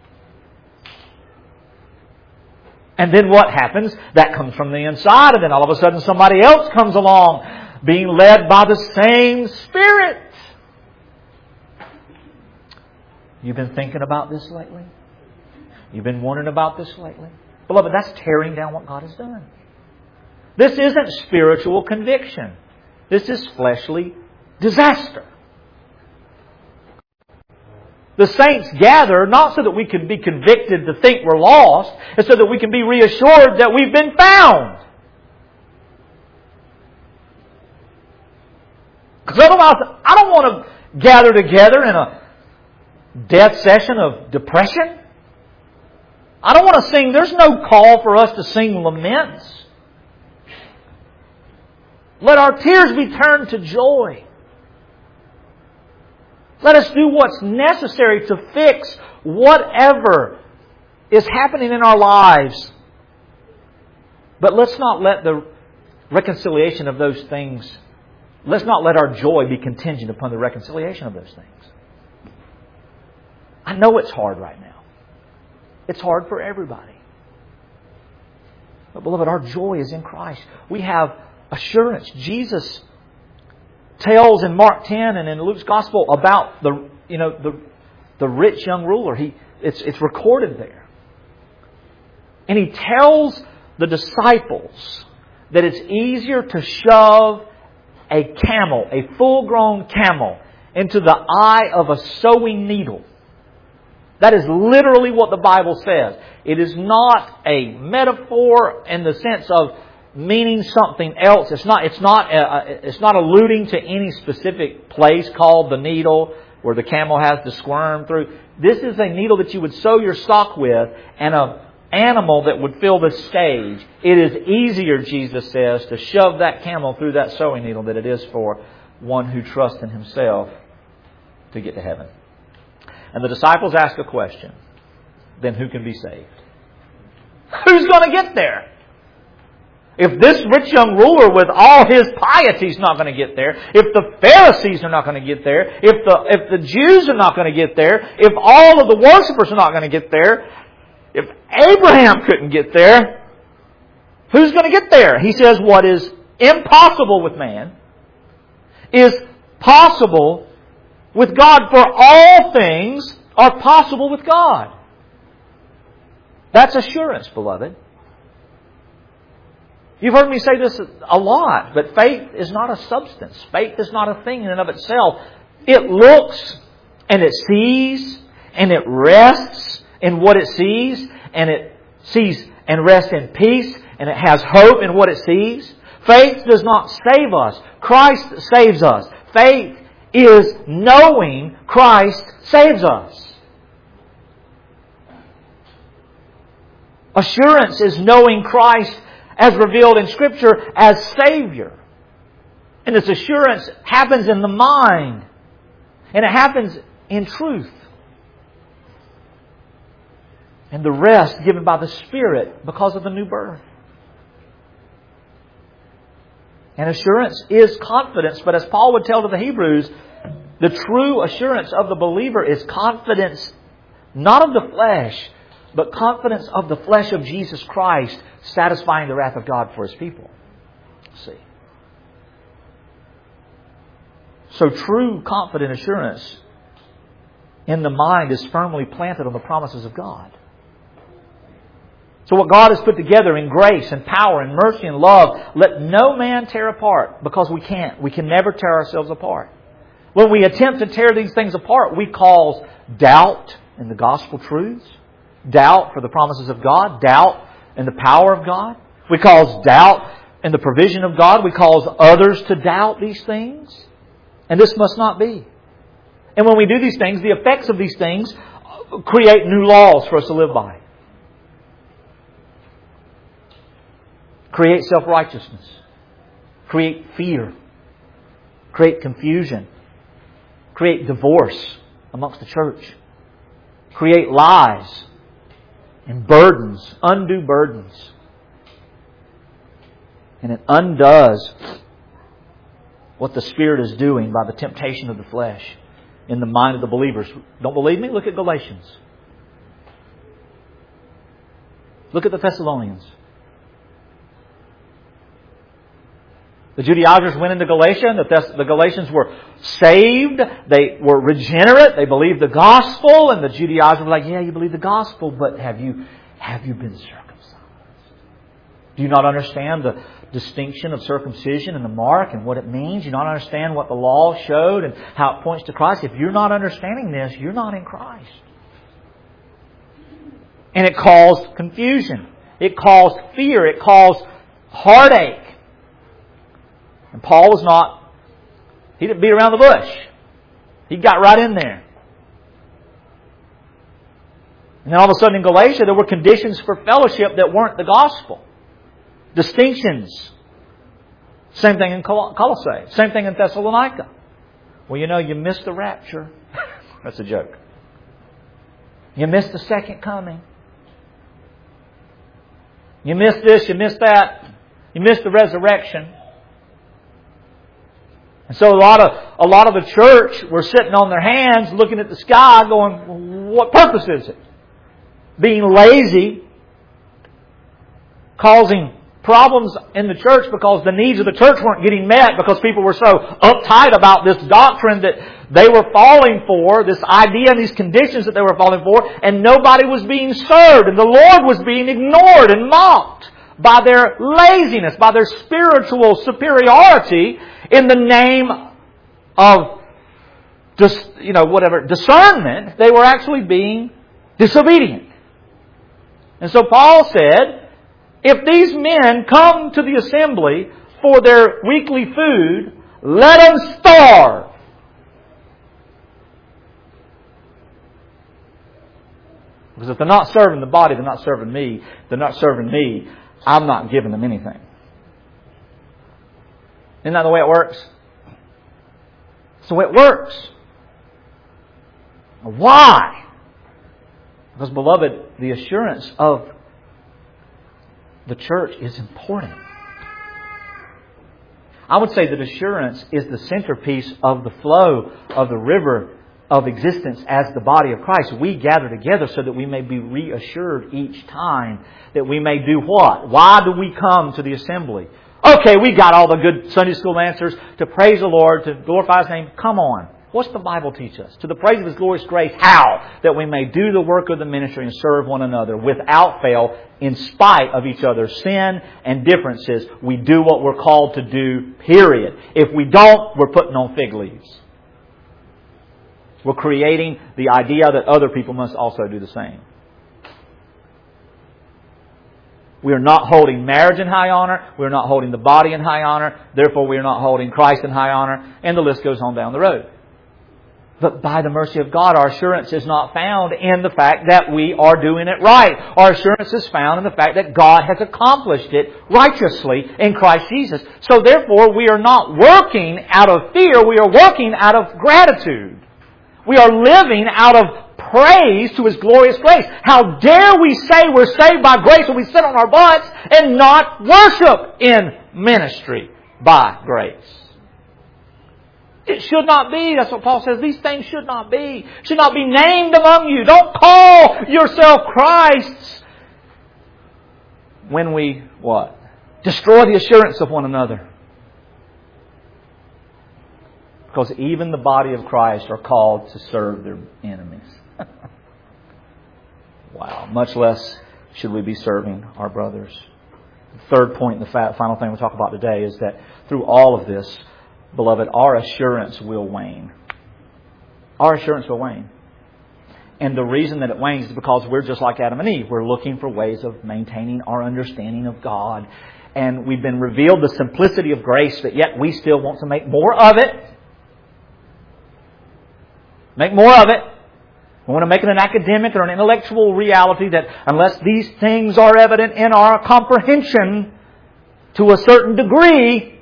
And then what happens? That comes from the inside, and then all of a sudden somebody else comes along being led by the same Spirit. You've been thinking about this lately? You've been wondering about this lately? Beloved, that's tearing down what God has done. This isn't spiritual conviction. This is fleshly disaster. The saints gather not so that we can be convicted to think we're lost, it's so that we can be reassured that we've been found. Because otherwise, I don't want to gather together in a death session of depression. I don't want to sing. There's no call for us to sing laments. Let our tears be turned to joy. Let us do what's necessary to fix whatever is happening in our lives. But let's not let the reconciliation of those things, let's not let our joy be contingent upon the reconciliation of those things. I know it's hard right now. It's hard for everybody. But beloved, our joy is in Christ. We have assurance. Jesus tells in Mark 10 and in Luke's Gospel about the rich young ruler. It's recorded there. And he tells the disciples that it's easier to shove a camel, a full-grown camel, into the eye of a sewing needle. That is literally what the Bible says. It is not a metaphor in the sense of meaning something else. It's not alluding to any specific place called the needle where the camel has to squirm through. This is a needle that you would sew your sock with and an animal that would fill the stage. It is easier, Jesus says, to shove that camel through that sewing needle than it is for one who trusts in himself to get to heaven. And the disciples ask a question. Then who can be saved? Who's going to get there? If this rich young ruler with all his piety is not going to get there, if the Pharisees are not going to get there, if the Jews are not going to get there, if all of the worshippers are not going to get there, if Abraham couldn't get there, who's going to get there? He says what is impossible with man is possible with God, for all things are possible with God. That's assurance, beloved. You've heard me say this a lot, but faith is not a substance. Faith is not a thing in and of itself. It looks and it sees and it rests in what it sees, and it sees and rests in peace, and it has hope in what it sees. Faith does not save us. Christ saves us. Faith is knowing Christ saves us. Assurance is knowing Christ as revealed in Scripture as Savior. And this assurance happens in the mind. And it happens in truth. And the rest given by the Spirit because of the new birth. And assurance is confidence. But as Paul would tell to the Hebrews, the true assurance of the believer is confidence not of the flesh, but confidence of the flesh of Jesus Christ satisfying the wrath of God for His people. See. So true confident assurance in the mind is firmly planted on the promises of God. So what God has put together in grace and power and mercy and love, let no man tear apart, because we can't. We can never tear ourselves apart. When we attempt to tear these things apart, we cause doubt in the gospel truths, doubt for the promises of God, doubt in the power of God. We cause doubt in the provision of God. We cause others to doubt these things. And this must not be. And when we do these things, the effects of these things create new laws for us to live by. Create self-righteousness. Create fear. Create confusion. Create divorce amongst the church. Create lies and burdens, undue burdens. And it undoes what the Spirit is doing by the temptation of the flesh in the mind of the believers. Don't believe me? Look at Galatians. Look at the Thessalonians. The Judaizers went into Galatia, and the Galatians were saved. They were regenerate. They believed the gospel, and the Judaizers were like, yeah, you believe the gospel, but have you been circumcised? Do you not understand the distinction of circumcision and the mark and what it means? Do you not understand what the law showed and how it points to Christ? If you're not understanding this, you're not in Christ. And it caused confusion. It caused fear. It caused heartache. And Paul was not, he didn't beat around the bush. He got right in there. And then all of a sudden in Galatia there were conditions for fellowship that weren't the gospel. Distinctions. Same thing in Colossae. Same thing in Thessalonica. Well, you missed the rapture. That's a joke. You missed the second coming. You missed this, you missed that. You missed the resurrection. And so a lot of the church were sitting on their hands looking at the sky going, what purpose is it? Being lazy, causing problems in the church because the needs of the church weren't getting met because people were so uptight about this doctrine that they were falling for, this idea and these conditions that they were falling for, and nobody was being served, and the Lord was being ignored and mocked by their laziness, by their spiritual superiority in the name of discernment. They were actually being disobedient. And so Paul said, if these men come to the assembly for their weekly food, let them starve. Because if they're not serving the body, they're not serving me. If they're not serving me, I'm not giving them anything. Isn't that the way it works? It's the way it works. Why? Because, beloved, the assurance of the church is important. I would say that assurance is the centerpiece of the flow of the river of existence as the body of Christ. We gather together so that we may be reassured each time that we may do what? Why do we come to the assembly? Okay, we got all the good Sunday school answers to praise the Lord, to glorify His name. Come on. What's the Bible teach us? To the praise of His glorious grace. How? That we may do the work of the ministry and serve one another without fail, in spite of each other's sin and differences. We do what we're called to do, period. If we don't, we're putting on fig leaves. We're creating the idea that other people must also do the same. We are not holding marriage in high honor. We are not holding the body in high honor. Therefore, we are not holding Christ in high honor. And the list goes on down the road. But by the mercy of God, our assurance is not found in the fact that we are doing it right. Our assurance is found in the fact that God has accomplished it righteously in Christ Jesus. So therefore, we are not working out of fear. We are working out of gratitude. We are living out of praise to His glorious grace. How dare we say we're saved by grace when we sit on our butts and not worship in ministry by grace? It should not be. That's what Paul says. These things should not be. Should not be named among you. Don't call yourself Christ's when we, what? Destroy the assurance of one another. Because even the body of Christ are called to serve their enemies. Wow. Much less should we be serving our brothers. The third point, the final thing we'll talk about today, is that through all of this, beloved, our assurance will wane. Our assurance will wane. And the reason that it wanes is because we're just like Adam and Eve. We're looking for ways of maintaining our understanding of God. And we've been revealed the simplicity of grace, but yet we still want to make more of it. Make more of it. We want to make it an academic or an intellectual reality that unless these things are evident in our comprehension to a certain degree,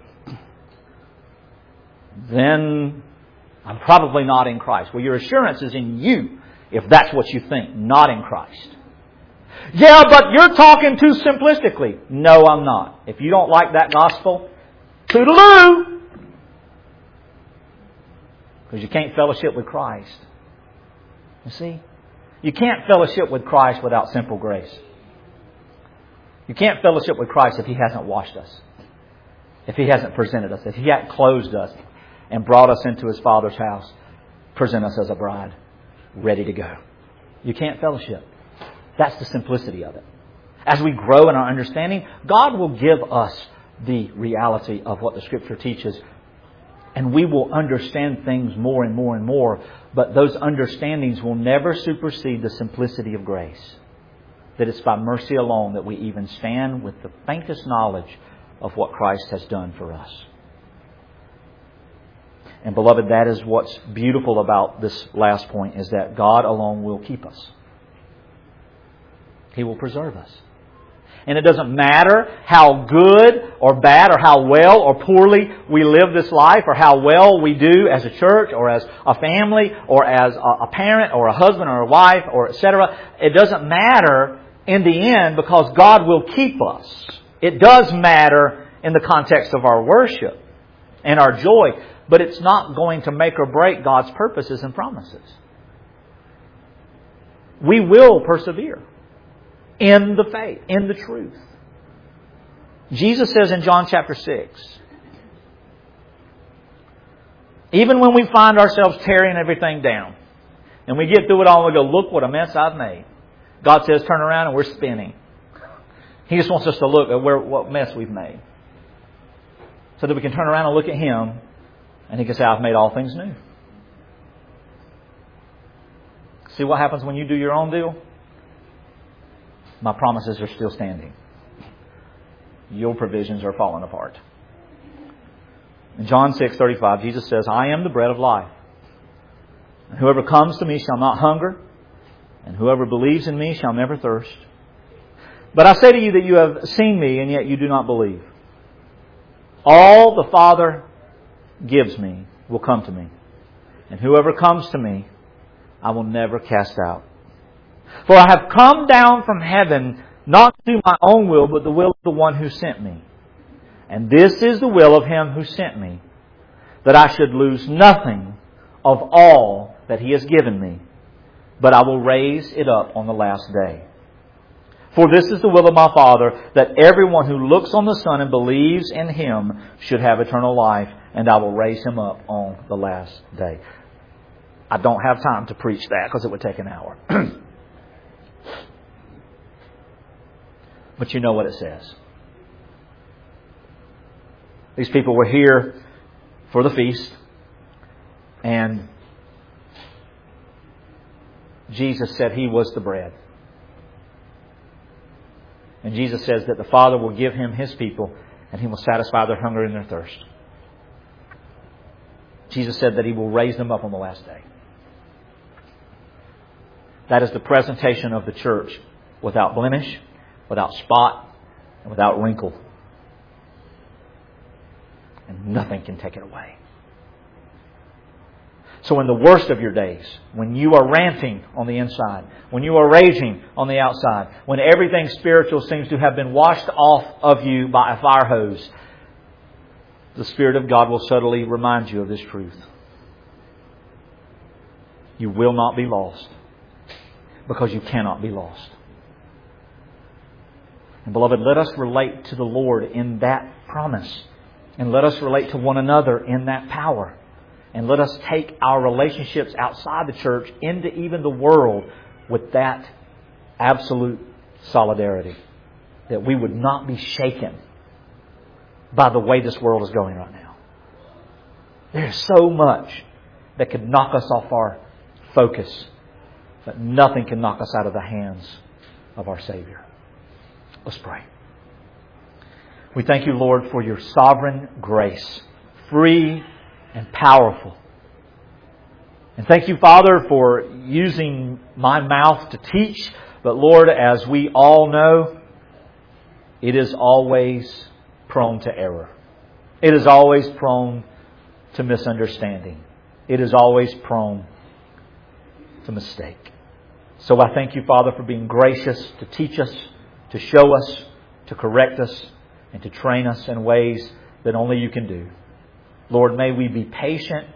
then I'm probably not in Christ. Well, your assurance is in you if that's what you think, not in Christ. Yeah, but you're talking too simplistically. No, I'm not. If you don't like that gospel, toodaloo! Because you can't fellowship with Christ. You see? You can't fellowship with Christ without simple grace. You can't fellowship with Christ if He hasn't washed us. if He hasn't presented us, if He hasn't closed us and brought us into His Father's house, present us as a bride, ready to go. You can't fellowship. That's the simplicity of it. As we grow in our understanding, God will give us the reality of what the Scripture teaches. And we will understand things more and more and more. But those understandings will never supersede the simplicity of grace. That it's by mercy alone that we even stand with the faintest knowledge of what Christ has done for us. And beloved, that is what's beautiful about this last point, is that God alone will keep us. He will preserve us. And it doesn't matter how good or bad or how well or poorly we live this life, or how well we do as a church or as a family or as a parent or a husband or a wife or etc. It doesn't matter in the end, because God will keep us. It does matter in the context of our worship and our joy, but it's not going to make or break God's purposes and promises. We will persevere in the faith, in the truth. Jesus says in John chapter 6, even when we find ourselves tearing everything down, and we get through it all and we go, look what a mess I've made. God says, turn around, and we're spinning. He just wants us to look at what mess we've made, so that we can turn around and look at Him, and He can say, I've made all things new. See what happens when you do your own deal? My promises are still standing. Your provisions are falling apart. In John 6:35, Jesus says, I am the bread of life. And whoever comes to me shall not hunger, and whoever believes in me shall never thirst. But I say to you that you have seen me, and yet you do not believe. All the Father gives me will come to me, and whoever comes to me, I will never cast out. For I have come down from heaven not to do my own will, but the will of the one who sent me. And this is the will of Him who sent me, that I should lose nothing of all that He has given me, but I will raise it up on the last day. For this is the will of my Father, that everyone who looks on the Son and believes in Him should have eternal life, and I will raise him up on the last day. I don't have time to preach that because it would take an hour. But you know what it says. These people were here for the feast, and Jesus said He was the bread. And Jesus says that the Father will give Him His people, and He will satisfy their hunger and their thirst. Jesus said that He will raise them up on the last day. That is the presentation of the church, without blemish, without spot, and without wrinkle. And nothing can take it away. So in the worst of your days, when you are ranting on the inside, when you are raging on the outside, when everything spiritual seems to have been washed off of you by a fire hose, the Spirit of God will subtly remind you of this truth. You will not be lost, because you cannot be lost. And beloved, let us relate to the Lord in that promise. And let us relate to one another in that power. And let us take our relationships outside the church into even the world with that absolute solidarity. That we would not be shaken by the way this world is going right now. There's so much that could knock us off our focus, but nothing can knock us out of the hands of our Savior. Let's pray. We thank you, Lord, for your sovereign grace, free and powerful. And thank you, Father, for using my mouth to teach. But Lord, as we all know, it is always prone to error. It is always prone to misunderstanding. It is always prone to mistake. So I thank you, Father, for being gracious to teach us, to show us, to correct us, and to train us in ways that only you can do. Lord, may we be patient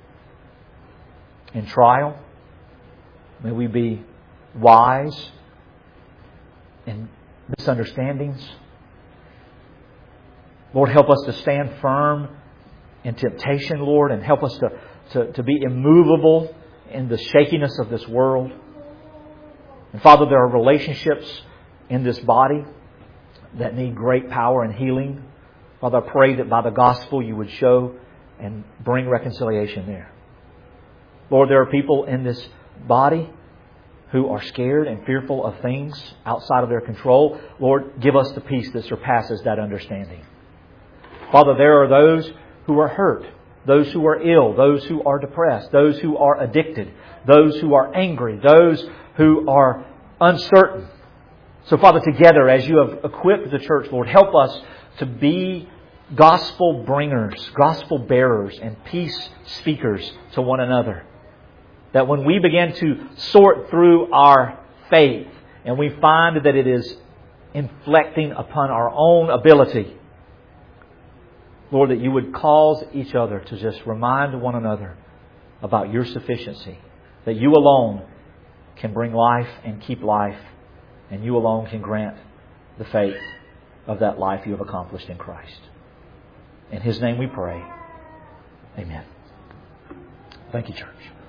in trial. May we be wise in misunderstandings. Lord, help us to stand firm in temptation, Lord, and help us to be immovable in the shakiness of this world. And Father, there are relationships in this body that need great power and healing. Father, I pray that by the gospel you would show and bring reconciliation there. Lord, there are people in this body who are scared and fearful of things outside of their control. Lord, give us the peace that surpasses that understanding. Father, there are those who are hurt, those who are ill, those who are depressed, those who are addicted, those who are angry, those who are uncertain. So, Father, together, as you have equipped the church, Lord, help us to be gospel bringers, gospel bearers, and peace speakers to one another. That when we begin to sort through our faith and we find that it is inflecting upon our own ability, Lord, that you would cause each other to just remind one another about your sufficiency. That you alone can bring life and keep life. And you alone can grant the faith of that life you have accomplished in Christ. In His name we pray. Amen. Thank you, church.